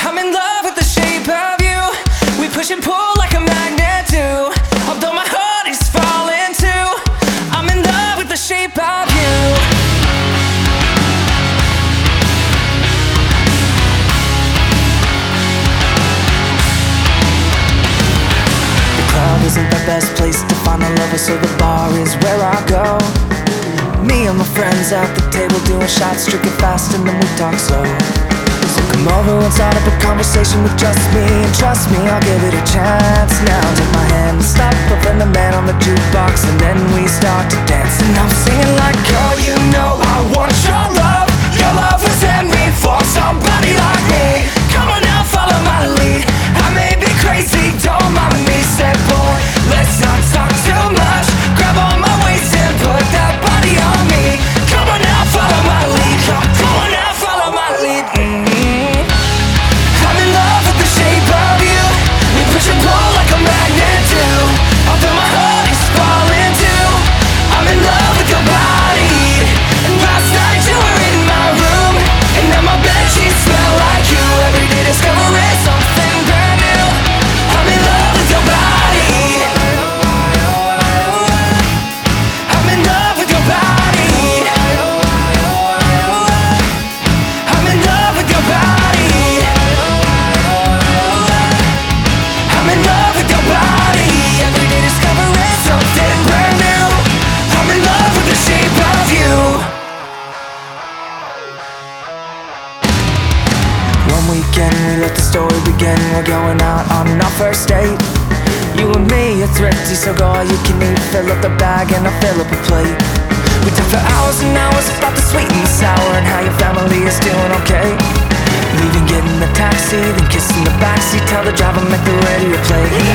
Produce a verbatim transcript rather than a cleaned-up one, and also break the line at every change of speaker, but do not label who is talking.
I'm in love with the shape of you. We push and pull like a magnet do. Although my heart is falling too, I'm in love with the shape of you. The club isn't the best place to find a lover, so the bar is where I go. Me and my friends at the table doing shots, drinking fast and then we talk slow. So come over and start up a conversation with just me, and trust me, I'll give it a chance. Now take my hand and stop, putting the man on the jukebox, and then we start to dance. And I'm singing like, girl, you know I want your love. Your love was handmade for somebody like me. Come on now, follow my lead. I may be crazy, don't mind me. Said boy, let's not talk too much. Grab on my waist and put that body on me. Come on now, follow my lead. Come, come on now, follow my lead. Mm-hmm. I'm in love with the shape of you. We push and pull like a magnet do. Although my heart is falling too, I'm in love with your body. And last night you were in my room, and now my bedsheets smell like you. Every day discovering something brand new. I'm in love with your body. I'm in love with your body. I'm in love with your body. I'm in love with your body. Every day discovering something brand new. I'm in love with the shape of you. One weekend we let the story begin. We're going out on our first date. You and me are thrifty, so go all you can eat. Fill up the bag and I'll fill up a plate. We talk for hours and hours about the sweet and the sour, and how your family is doing okay. Leaving, getting the taxi, then kissing the backseat. Tell the driver make the radio play.